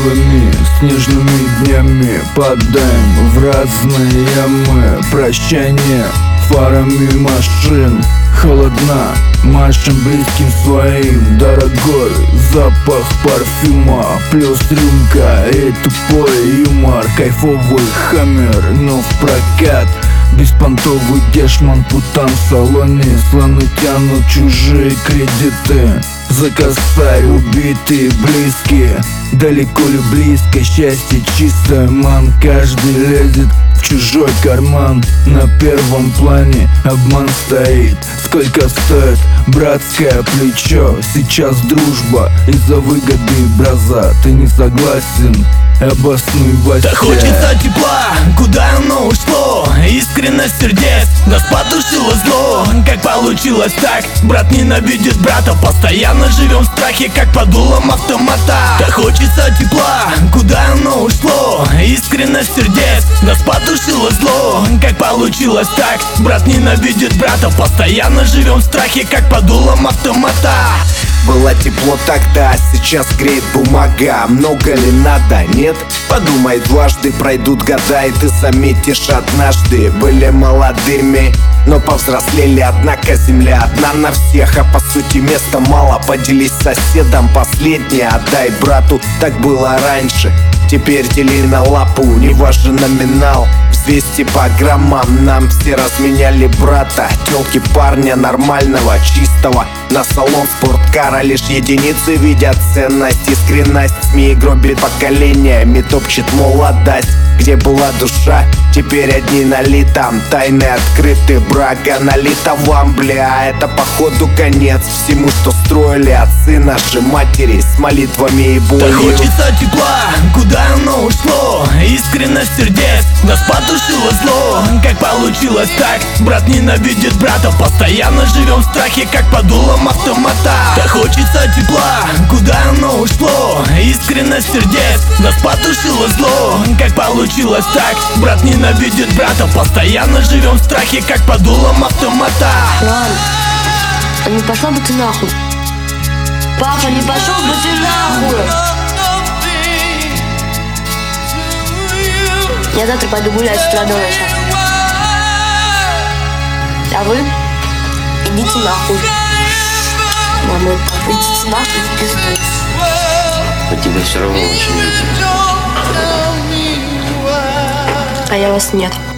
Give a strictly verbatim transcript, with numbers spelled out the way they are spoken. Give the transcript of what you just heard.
Круглыми снежными днями падаем в разные ямы. Прощание фарами машин, холодна машин близким своим. Дорогой запах парфюма, плюс рюмка и тупой юмор. Кайфовый хаммер, но в прокат. Беспонтовый дешман, путан в салоне. Слоны тянут чужие кредиты. Закосай убитые близкие. Далеко ли близко, счастье чистое, ман. Каждый лезет в чужой карман. На первом плане обман стоит. Сколько стоит братское плечо? Сейчас дружба из-за выгоды, браза. Ты не согласен? Обоснуй Вася. Да хочется тепла, куда оно ушло? Искренность сердец нас потушило зло. Как получилось так? Брат ненавидит брата. Постоянно живем в страхе, как под дулом автомата. Да хочется тепла, куда оно ушло? Искренность сердец нас потушило зло. Как получилось так? Брат ненавидит брата. Постоянно живем в страхе, как под дулом автомата. Было тепло тогда, сейчас греет бумага. Много ли надо? Нет? Подумай дважды, пройдут года, и ты заметишь однажды. Были молодыми, но повзрослели. Однако земля одна на всех, а по сути места мало. Поделись с соседом, последнее отдай брату. Так было раньше, теперь дели на лапу. Не важен номинал, взвесьте по граммам. Нам все разменяли брата. Тёлки парня нормального, чистого. На салон спорткара лишь единицы видят ценность. Искренность СМИ гробит поколениями, топчет молодость. Где была душа, теперь одни налитом. Тайны открыты, брага налита вам, бля. Это походу конец всему, что строили отцы наши матери с молитвами и болью. Да хочется тепла, куда оно ушло? Искренность сердец нас потушило зло. Как получилось так? Брат ненавидит брата. Постоянно живем в страхе, как под дулом автомата. Да хочется тепла, куда оно ушло? Искренность сердец нас потушило зло. Как получилось так? Брат ненавидит брата. Постоянно живем в страхе, как под дулом автомата. Мам, а не пошла бы ты нахуй? Папа, не пошел бы ты нахуй? Я завтра пойду гулять с утра до ночи. А вы идите нахуй. Мама, идите нахуй в пизду. Мы тебя все равно очень любим. А я вас нет.